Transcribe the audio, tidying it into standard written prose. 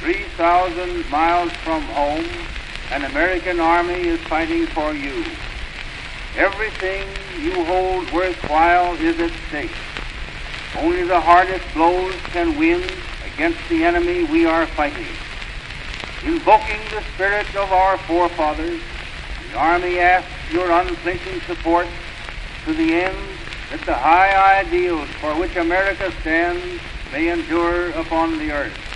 3,000 miles from home, an American army is fighting for you. Everything you hold worthwhile is at stake. Only the hardest blows can win against the enemy we are fighting. Invoking the spirit of our forefathers, the Army asks your unflinching support to the end that the high ideals for which America stands may endure upon the earth.